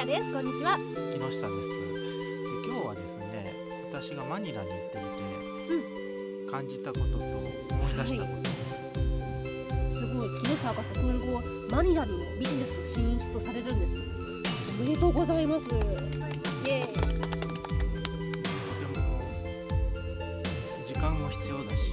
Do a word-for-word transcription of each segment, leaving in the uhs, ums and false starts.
です。こんにちは。 木下です。で今日はですね、私がマニラに行ってみて、うん、感じたことと思い出したこと、はい、 すごい。木下博士、今後マニラにもビジネス進出されるんです。おめでとうございます。イエーイ。 とても時間も必要だし、はい、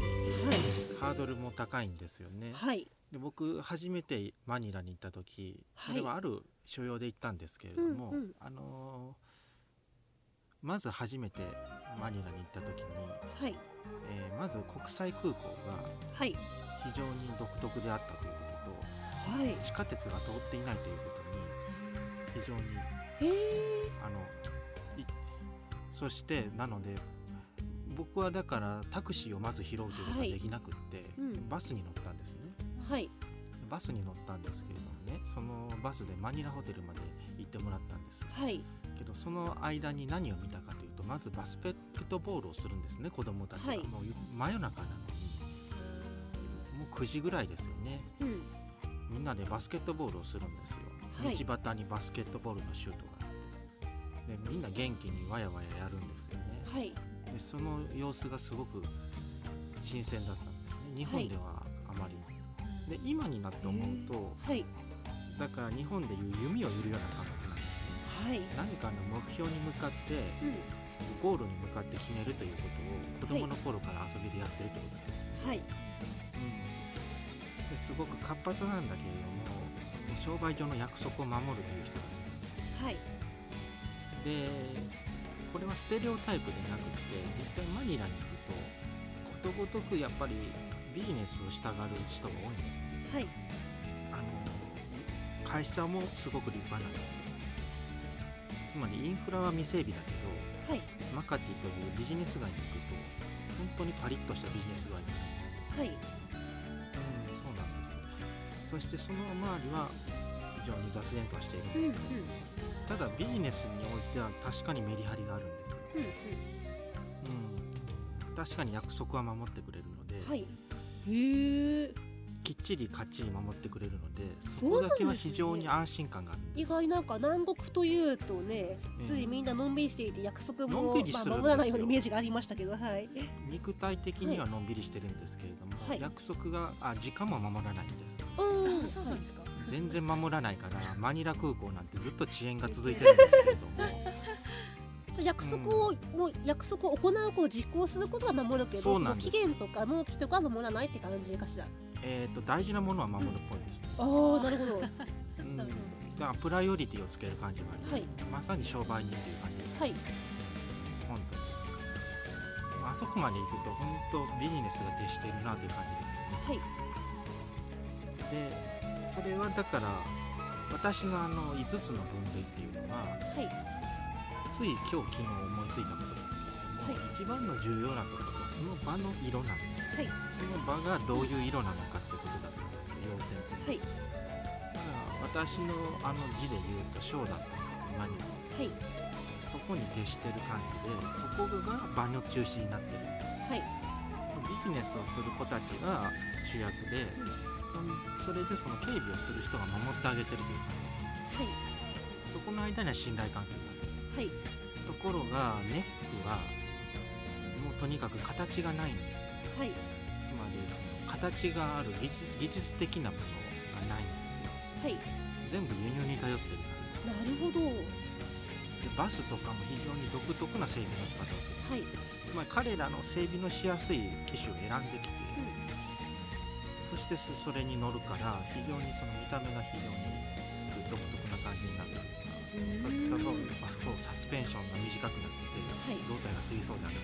ハードルも高いんですよね。 はい、 で僕初めてマニラに行った時、それはある所用で行ったんですけれども、はい、うんうん、あのー、まず初めてマニラに行った時に、はい、えー、まず国際空港が非常に独特であったということと、はい、地下鉄が通っていないということに非常にあのそしてなので僕はだからタクシーをまず拾うということができなくって、はい、うん、バスに乗ったんですね。はい、バスに乗ったんですけれどもね、そのバスでマニラホテルまで行ってもらったんです、はい、けどその間に何を見たかというと、まずバスケットボールをするんですね、子供たちが、はい、もう真夜中なのにもうくじぐらいですよね、うん、みんなでバスケットボールをするんですよ、はい、道端にバスケットボールのシュートがあってでみんな元気にワヤワヤやるんですよね、はい、でその様子がすごく新鮮だったんですね。日本ではあまり、はい、で今になって思うと、はい、だから日本でいう弓を射るような感覚なんですね、はい、何かの目標に向かって、うん、ゴールに向かって決めるということを子供の頃から遊びでやってるということなんですよ、はい、うん、ですごく活発なんだけれども、その商売上の約束を守るという人がいる、はい、でこれはステレオタイプでなくて、実際マニラに行くとことごとくやっぱりビジネスをしたがる人が多いんです、はい、あの会社もすごく立派なんです。つまりインフラは未整備だけど、はい、マカティというビジネス街に行くと本当にパリッとしたビジネス街になる、はい、うん、そうなんです。そしてその周りは非常に雑然としているんですけど、うんうん、ただビジネスにおいては確かにメリハリがあるんですよ、うんうんうん、確かに約束は守ってくれるので、はい、へー、きっちりかっちり守ってくれるので、そこだけは非常に安心感がある。 意外、なんか南国というとね、ついみんなのんびりしていて約束も、まあ、守らないようなイメージがありましたけど、はい、 肉体的にはのんびりしてるんですけれども、はい、約束があ時間も守らないんです。 あ、そうなんですか。 全然守らないからマニラ空港なんてずっと遅延が続いてるんですけれども約束を、うん、もう約束を行うことを実行することは守るけど、その期限とか納期とかは守らないって感じかしら。 えーと大事なものは守るっぽいです、 うん、ああ、なるほど、うん、だからプライオリティをつける感じがあります、はい、まさに商売人という感じです、はい、本当にあそこまで行くと本当ビジネスが徹しているなという感じですよね、はい、でそれはだから私のあのいつつの分類っていうのは、はい、つい今日昨日思いついたことですけども、はい、一番の重要なところはその場の色なんです、はい、その場がどういう色なのかってことだと思うんですよ、要点として、はい、だから私のあの字で言うと章だったんですよ、マニラは、はい、そこに徹してる感じで、そこが場の中心になってる、はい、ビジネスをする子たちが主役で、うん、それでその警備をする人が守ってあげてるというか、はい、そこの間には信頼関係がある、はい、ところがネックはもうとにかく形がないんです、はい、つまりその形がある 技, 技術的なものがないんですよ、はい、全部輸入に頼ってるから。 なるほど。 でバスとかも非常に独特な整備の仕方をする、はい、つまり彼らの整備のしやすい機種を選んできて、うん、そしてそれに乗るから非常にその見た目が非常に独特な感じになってる。例えばサスペンションが短くなってて、はい、胴体が過ぎそうである。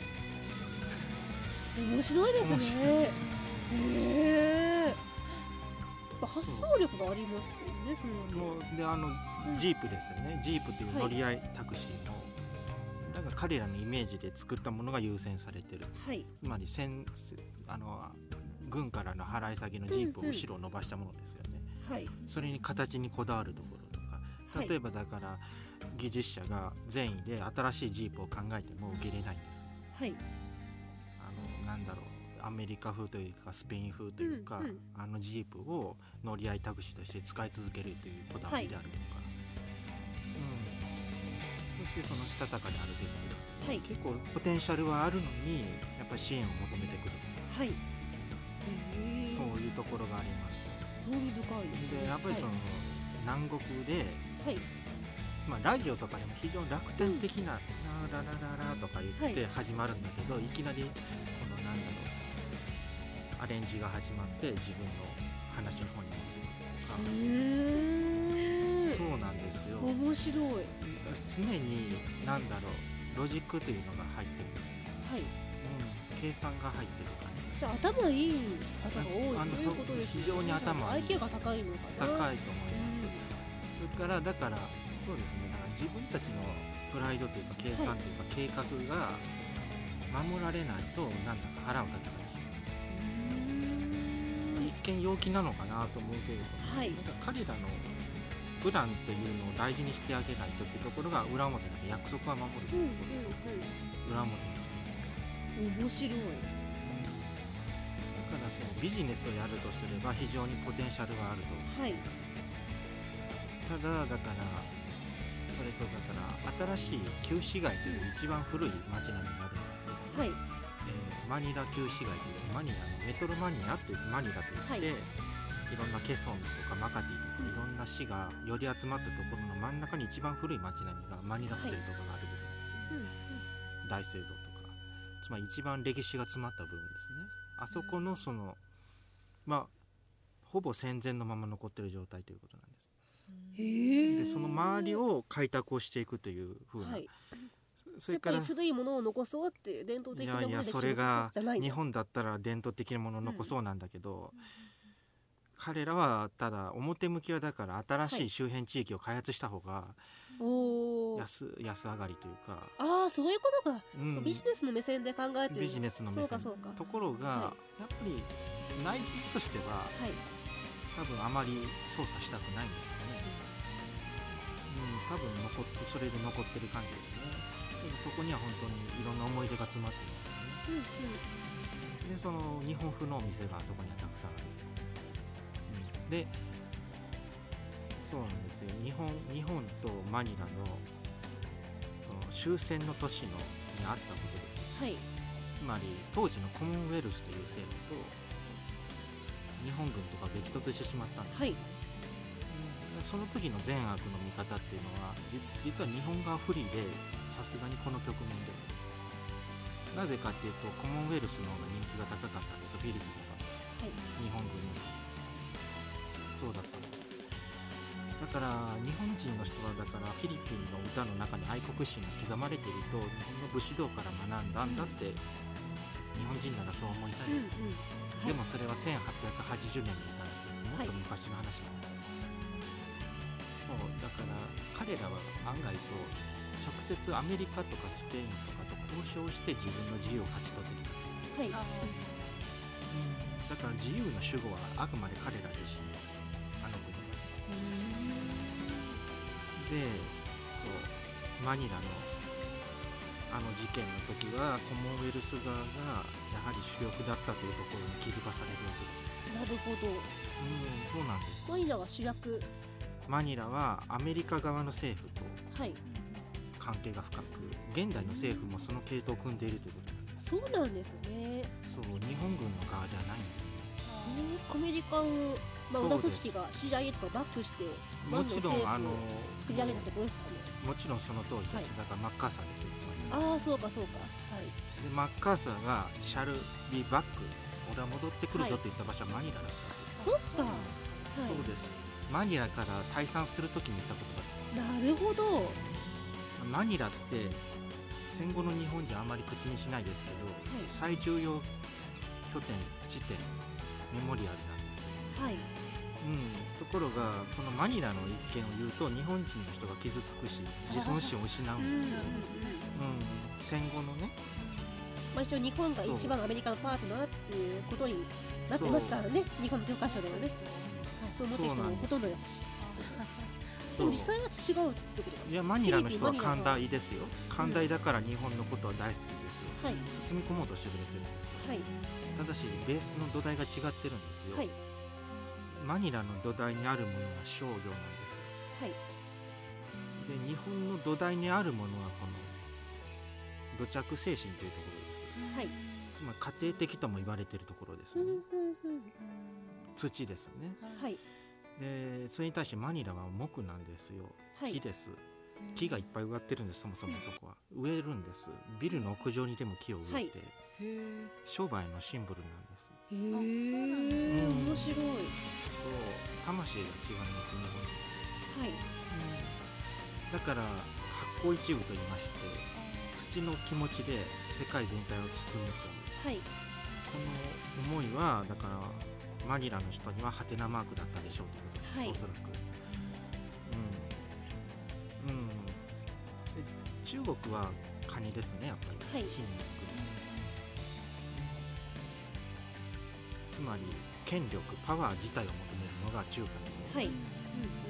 面白いですね。へー、発想力がありますよね。そのもうであの、うん、ジープですよね。ジープっていう乗り合いタクシーも、はい、だから彼らのイメージで作ったものが優先されてる、はい、つまり戦あの軍からの払い下げのジープを後ろを伸ばしたものですよね、うんうん、それに形にこだわるところとか、例えばだから、はい、技術者が善意で新しいジープを考えても受け入れないんです、はい、あのなんだろう、アメリカ風というかスペイン風というか、うんうん、あのジープを乗り合いタクシーとして使い続けるというこだわりであるとか、はい、うん、 してそのしたたかであるということです、 はい、 結構ポテンシャルはあるのにやっぱり支援を求めてくる、 はい、 そういうところがあります。 興味深いですね。 でやっぱりその、はい、南国で、 はい、 つまりラジオとかでも非常に楽天的な、うん、ラララララとか言って始まるんだけど、はい、いきなりこのなんだろうアレンジが始まって自分の話の方に持ってくるとか、そうなんですよ。 面白い。 常に何だろうロジックというのが入ってるんですよ。 はい、うん、 計算が入ってる感じ。 じゃあ頭いい方が多いということですね。 非常に頭いい アイキュー が高いのかな。 高いと思います、うん、それからだからそうですね、だから自分たちのプライドというか計算というか計画が守られないとなんだか腹を立てたりします。一見陽気なのかなと思うけれども、はい、なんか彼らのプランっていうのを大事にしてあげないとっていうところが裏表で約束は守るというところが裏表です。面白い。 だからそのビジネスをやるとすれば非常にポテンシャルがあると、 はい、 ただだからそれとだから新しい旧市街という一番古い街並みがあるんですけど、はい、えー、マニラ旧市街というマニラのメトロマニアというマニラといって、はい、いろんなケソンとかマカティとかいろんな市がより集まったところの真ん中に一番古い街並みがマニラホテルとかがある部分ですけど、はい、大聖堂とかつまり一番歴史が詰まった部分ですね。あそこのそのまあほぼ戦前のまま残っている状態ということなんです。 へでその周りを開拓をしていくというふうな、はい、 それからやっぱり古いものを残そうっていう伝統的なもので、いやいやそれが日本だったら伝統的なものを残そうなんだけど、うん、彼らはただ表向きはだから新しい周辺地域を開発した方が安、安上がりというか、 ああそういうことか、うん、ビジネスの目線で考えてる。 ビジネスの目線ところが、はい、やっぱり内実としては、はい、多分あまり操作したくないんですよね、うん、多分残ってそれで残ってる感じですね。でそこには本当にいろんな思い出が詰まってるんですよね、うんうん、でその日本風のお店があそこにはたくさんある、うん、でそうなんですよ。日本、日本とマニラのその終戦の年のにあったことです、はい、つまり当時のコモンウェルスという制度と日本軍とか激突してしまったんです、はい、その時の善悪の見方っていうのは実は日本側不利でさすがにこの局面でなぜかっていうとコモンウェルスの方が人気が高かったんですよ、フィリピンの方が、はい、日本軍のそうだったんです。だから日本人の人はだからフィリピンの歌の中に愛国心が刻まれていると日本の武士道から学んだんだって、うん、日本人ならそう思いたいです、うんうんはい、でもそれはせんはっぴゃくはちじゅうねんに至るもっと昔の話なんです、はい、もうだから彼らは案外と直接アメリカとかスペインとかと交渉して自分の自由を勝ち取ってきた、はいうん、だから自由の主語はあくまで彼ら自身あの国でそうマニラのあの事件の時はコモンウェルス側がやはり主力だったというところに気づかされるわけです。 なるほど、うん、 そうなんです。 マニラが主役。 マニラはアメリカ側の政府と関係が深く、現代の政府もその系統を組んでいるということなんです。 そうなんですね。 そう日本軍の側ではないんです。 アメリカをまあ、裏組織が シーアイエー とかバックしてもちろんあの作り上げたってことですかね。 もちろんその通りです、はい、だからマッカーサーですよ、 ああそうかそうか、はい、 でマッカーサーがシャルビバック俺は戻ってくるぞって言った場所はマニラだった、 はい、そうか、はい、 そうです。マニラから退散するときに言ったことだった。 なるほど。 マニラって戦後の日本じゃあまり口にしないですけど、はい、最重要拠点地点メモリアルなんですよ、はいうん、ところがこのマニラの一件を言うと日本人の人が傷つくし自尊心を失うんですよ、うんうんうん、戦後のね、 まあ、一応日本が一番アメリカのパートナーっていうことになってますからね。日本の教科書ではね、そう思ってる人もほとんどですしでも実際は違うってことか。 いやマニラの人は寛大ですよ。寛大だから日本のことは大好きですよ、はい、包み込もうとしてくれてる、はい、ただしベースの土台が違ってるんですよ、はい、マニラの土台にあるものは商業なんですよ、はい、 で日本の土台にあるものはこの土着精神というところです、はい、つまり家庭的とも言われているところですね、うんうんうん、土ですね、はい、でそれに対してマニラは木なんですよ、はい、木です。木がいっぱい植わってるんです。そもそもそこは植えるんです。ビルの屋上にでも木を植えて、はい、商売のシンボルなんです。 へー、うん、面白い。そう魂が違います日本人、はい、うん、だから発酵一具と言いまして土の気持ちで世界全体を包むと、はい、この思いはだからマニラの人にはハテナマークだったでしょうということです、はい、おそらく、うんうん、で中国はカニですねやっぱり、はい、筋肉、つまり権力パワー自体を求めるのが中華ですね、はい、うんうん、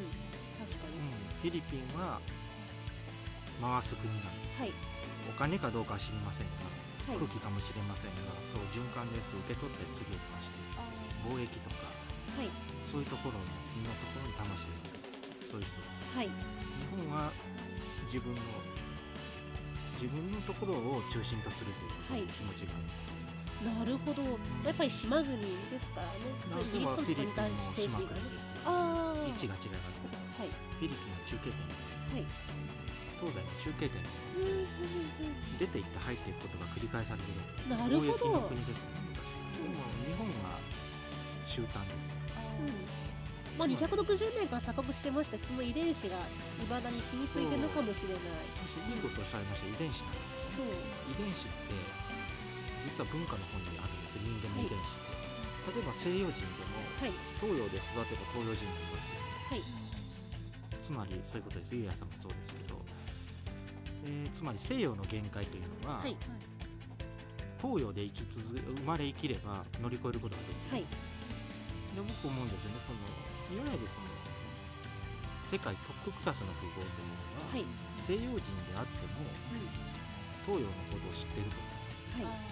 確かに、うん、フィリピンは回す国なんです、はい、お金かどうかは知りませんが、はい、空気かもしれませんがそう循環です受け取って次へ回して貿易とか、はい、そういうところのみんなところに魂があるそういう人、はい、日本は自分の自分のところを中心とするという気持ちがある、 はい、なるほど、うん、やっぱり島国ですからね。イギリスとかに対して島国です。ああ、 位置が違います、はい、フィリピンは中継点、はい、東西の中継点、うんうんうん、出ていって入っていくことが繰り返されるわけです。貿易の国ですね。でも日本は終端です、うん、 まあ、にひゃくろくじゅうねんから鎖国してまして、その遺伝子がいまだに染みついてるのかもしれない。 そしていいことをおっしゃいました。遺伝子なんですよ、ね、そう遺伝子って実は文化の本にあるんですよ。人間の遺伝子って、はい、例えば西洋人でも、はい、東洋で育てば東洋人になりますよね、はい、つまりそういうことです。ゆうやさんもそうですけど、えー、つまり西洋の限界というのは、はい、東洋で生き続生まれ生きれば乗り越えることができる、はい、で僕思うんですよね。そのいわゆるその世界トップクラスの富豪というのは、はい、西洋人であっても、うん、東洋のことを知っていると思う、はい、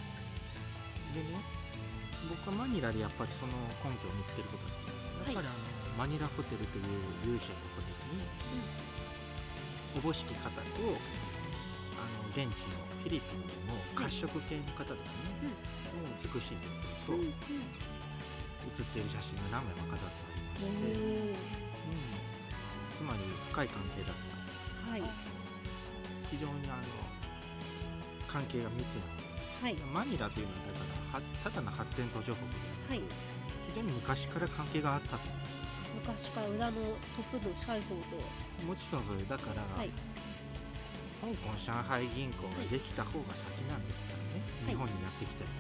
でね、僕はマニラでやっぱりその根拠を見つけることができました。やっぱりあの、はい、マニラホテルという由緒のホテルに、うん、おぼしき方とあの現地のフィリピンでも褐色系の方とかね、はい、もう美しいんですると、うんうん、写っている写真が何枚も飾ってありまして、うん、つまり深い関係だった、はい、非常にあの関係が密なんです、はい、マニラというのはだからただの発展途上国で、はい、非常に昔から関係があったと思います。 昔から裏のトップの近い方ともちろんそれだから、はい、香港上海銀行ができた方が先なんですからね、はい、日本にやってきたよ、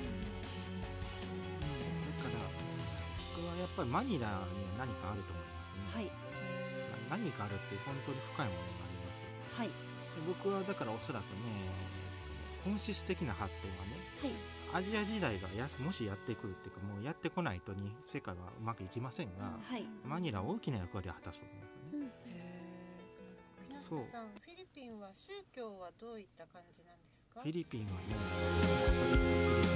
はい、だから僕はやっぱりマニラには何かあると思いますね、はい、何かあるって本当に深いものがあります、はい、で僕はだからおそらくね本質的な発展はね、はい、アジア時代がやもしやってくるっていうかもうやってこないとに世界はうまくいきませんが、はい、マニラは大きな役割を果たすと思いますね、 うん、そう。さん、フィリピンは宗教はどういった感じなんですか？ フィリピンはね、カトリック